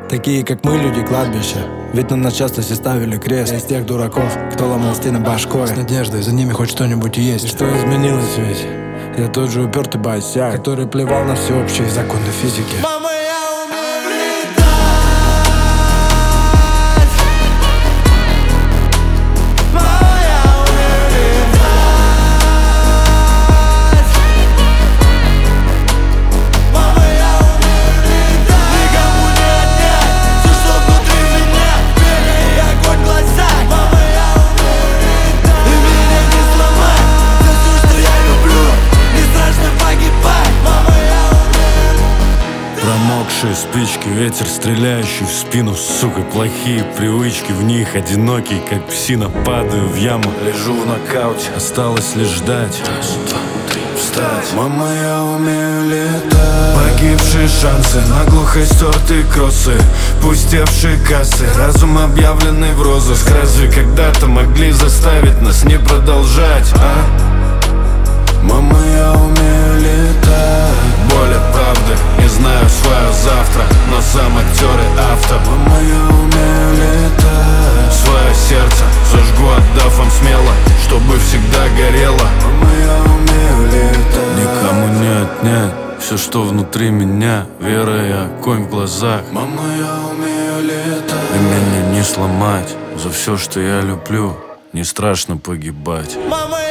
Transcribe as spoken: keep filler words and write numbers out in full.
Такие, как мы, люди кладбища. Ведь на нас часто все ставили крест. Я из тех дураков, кто ломал стены башкой, с надеждой, за ними хоть что-нибудь есть. И что изменилось ведь? Я тот же упертый босяк, который плевал на всеобщие законы физики. Мама, я умею летать. Мама, я умею летать. Мама, я умею летать. Никому не отнять все, что внутри меня. Вера и огонь в глазах. Мама, я умею летать. И меня не сломать. За все, что я люблю, не страшно погибать. Мама, я умею летать. Промокшие спички, ветер, стреляющий в спину. Сука, плохие привычки, в них одинокий, как псина. Падаю в яму, лежу в нокауте. Осталось лишь ждать, встать. Мама, я умею летать. Погибшие шансы, наглухо стертые кроссы, пустевшие кассы, разум объявленный в розыск. Разве когда-то могли заставить нас не продолжать, а? Мама, я умею летать. Боль от правды, не знаю свое завтра, но сам актер и автор. Мама, я умею летать. Свое сердце зажгу, отдав вам смело, чтобы всегда горело. Мама, я умею летать. Никому не отнять все, что внутри меня. Вера и огонь в глазах. Мама, я умею летать. И меня не сломать. За все, что я люблю, не страшно погибать. Мама,